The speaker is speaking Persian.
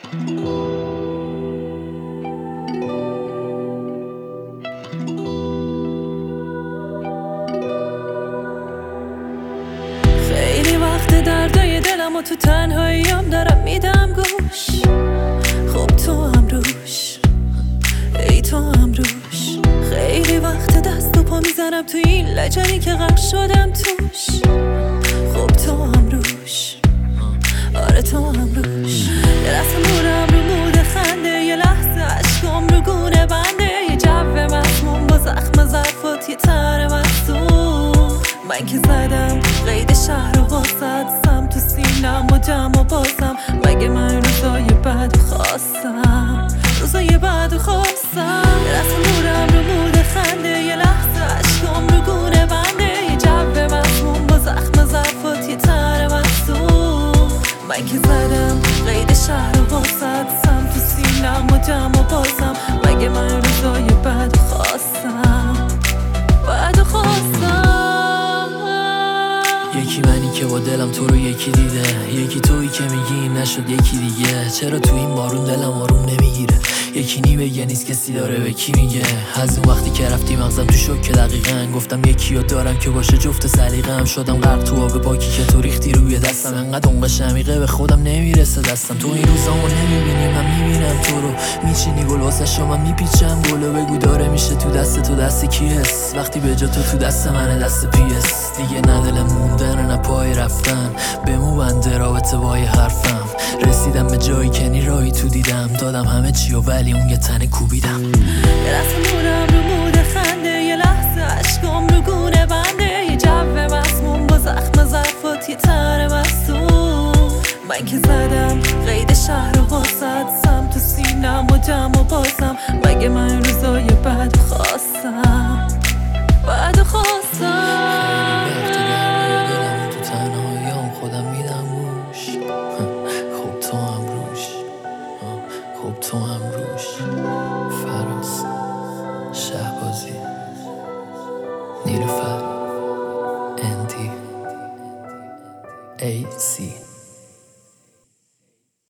خیلی وقت دردای دلم و تو تنهاییم دارم میدم گوش. خب تو هم روش، ای تو هم روش. خیلی وقت دست و پا میزنم تو این لجنی که غرق شدم توش. خب تو هم روش، آره تو هم روش. یه لحظه نورم رو موده خنده، یه لحظه عشقم رو گونه بنده، یه جو مسموم با زخم ظرفات، یه تر مصدوم. من که زدم قید شهر و واسط، سم تو سینم و جمع و بازم. مگه من روزای بد خواستم، روزای بد خواستم. یه لحظه نورم رو موده خنده، یه لحظه عشقم رو گونه بنده، یه جو مسموم با زخم ظرفات، یه تر مصدوم. من که زدم قید شهر و واسط، سم تو سینم و جمع و بازم. مگه من روزای بد خواستم، بد خواستم. یکی منی که با دلم تو رو یکی دیده، یکی تویی که میگی نشد یکی دیگه. چرا تو این بارون دلم آروم نمیگیره؟ یکی نی بگه نیست کسی داره به کی میگه. از اون وقتی که رفتی مغزم تو شوکه، دقیقاً گفتم یکی رو دارم که باشه جفت سلیقه‌ام. شدم غرق تو آب پاکی که تو ریختی روی دستم، انقدر عمقش عمیقه به خودم نمیرسه دستم. تو این روزامو نمیبینی من میبینم تو رو، میچینی گل واسه شما میپیچم گلو. بگو داره میشه تو دست کی هست وقتی به جا تو دست منه دست پیس. دیگه نه دل موندن نه پای رفتن، بمو بنده رابطه با یه حرفم. رسیدم به جایی که نی راهی تو دیدم، دادم همه چی و ولی اون یه تنه کوبیدم. یه لحظه نورم رو موده خنده، یه لحظه عشقم رو گونه بنده، یه جو مسموم با زخم ظرفات، یه تر مصدوم. من که زدم قید شهر و واسط، سم تو سینم و جمع و بازم. مگه من روزای بد خواستم، بد خواستم. تو تنهاییام خودم میدم گوش. خب تو هم روش، خب تو هم روش. فراز شهبازی، نیلوفر، اندی، AC